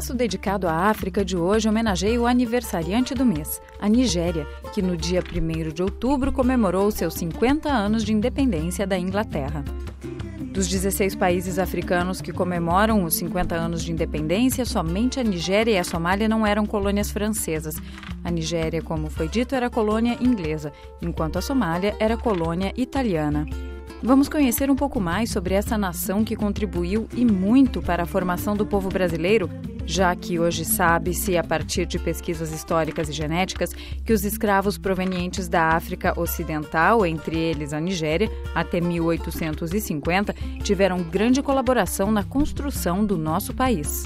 espaço dedicado à África de hoje homenageia o aniversariante do mês, a Nigéria, que no dia 1º de outubro comemorou seus 50 anos de independência da Inglaterra. Dos 16 países africanos que comemoram os 50 anos de independência, somente a Nigéria e a Somália não eram colônias francesas. A Nigéria, como foi dito, era colônia inglesa, enquanto a Somália era colônia italiana. Vamos conhecer um pouco mais sobre essa nação que contribuiu e muito para a formação do povo brasileiro, já que hoje sabe-se, a partir de pesquisas históricas e genéticas, que os escravos provenientes da África Ocidental, entre eles a Nigéria, até 1850, tiveram grande colaboração na construção do nosso país.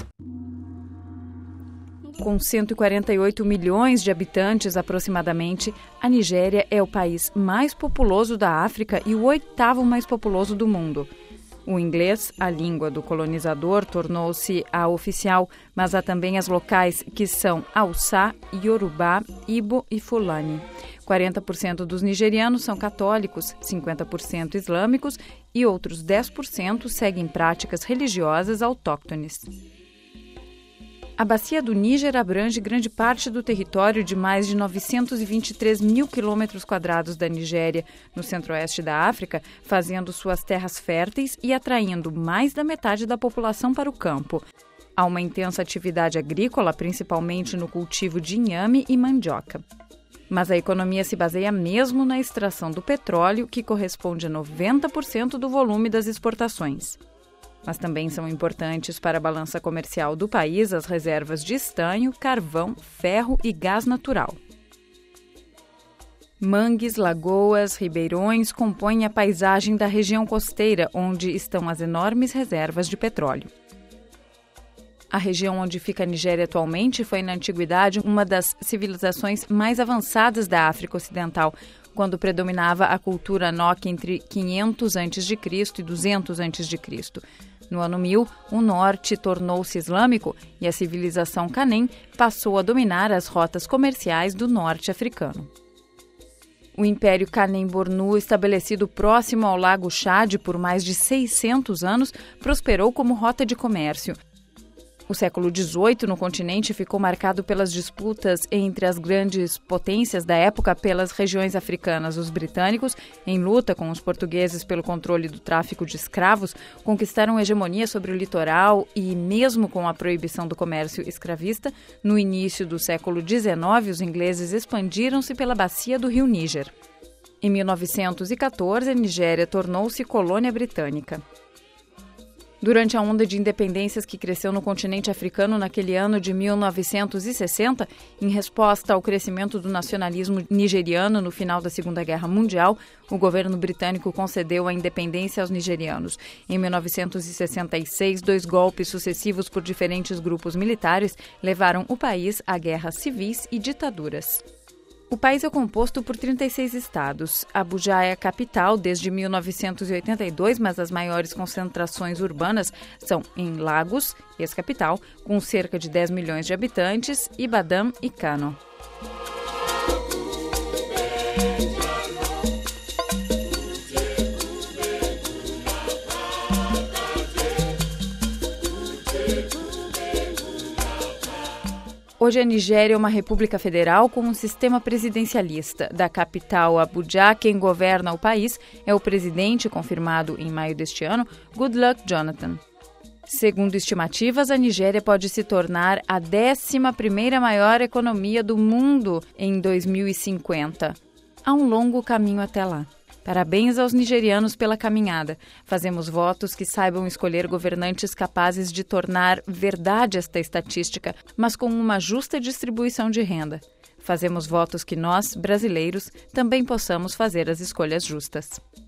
Com 148 milhões de habitantes aproximadamente, a Nigéria é o país mais populoso da África e o 8º mais populoso do mundo. O inglês, a língua do colonizador, tornou-se a oficial, mas há também as locais, que são Hausa, Yorubá, Ibo e Fulani. 40% dos nigerianos são católicos, 50% islâmicos e outros 10% seguem práticas religiosas autóctones. A bacia do Níger abrange grande parte do território de mais de 923 mil quilômetros quadrados da Nigéria, no centro-oeste da África, fazendo suas terras férteis e atraindo mais da metade da população para o campo. Há uma intensa atividade agrícola, principalmente no cultivo de inhame e mandioca. Mas a economia se baseia mesmo na extração do petróleo, que corresponde a 90% do volume das exportações. Mas também são importantes para a balança comercial do país as reservas de estanho, carvão, ferro e gás natural. Mangues, lagoas, ribeirões compõem a paisagem da região costeira, onde estão as enormes reservas de petróleo. A região onde fica a Nigéria atualmente foi, na antiguidade, uma das civilizações mais avançadas da África Ocidental, quando predominava a cultura Nok entre 500 a.C. e 200 a.C. No ano 1000, o norte tornou-se islâmico e a civilização Kanem passou a dominar as rotas comerciais do norte africano. O Império Kanem-Bornu, estabelecido próximo ao Lago Chad por mais de 600 anos, prosperou como rota de comércio. O século XVIII no continente ficou marcado pelas disputas entre as grandes potências da época pelas regiões africanas. Os britânicos, em luta com os portugueses pelo controle do tráfico de escravos, conquistaram hegemonia sobre o litoral e, mesmo com a proibição do comércio escravista, no início do século XIX, os ingleses expandiram-se pela bacia do rio Níger. Em 1914, a Nigéria tornou-se colônia britânica. Durante a onda de independências que cresceu no continente africano naquele ano de 1960, em resposta ao crescimento do nacionalismo nigeriano no final da Segunda Guerra Mundial, o governo britânico concedeu a independência aos nigerianos. Em 1966, 2 golpes sucessivos por diferentes grupos militares levaram o país a guerras civis e ditaduras. O país é composto por 36 estados. Abuja é a capital desde 1982, mas as maiores concentrações urbanas são em Lagos, ex-capital, com cerca de 10 milhões de habitantes, Ibadan e Kano. Hoje a Nigéria é uma república federal com um sistema presidencialista. Da capital Abuja, quem governa o país é o presidente, confirmado em maio deste ano, Goodluck Jonathan. Segundo estimativas, a Nigéria pode se tornar a 11ª maior economia do mundo em 2050. Há um longo caminho até lá. Parabéns aos nigerianos pela caminhada. Fazemos votos que saibam escolher governantes capazes de tornar verdade esta estatística, mas com uma justa distribuição de renda. Fazemos votos que nós, brasileiros, também possamos fazer as escolhas justas.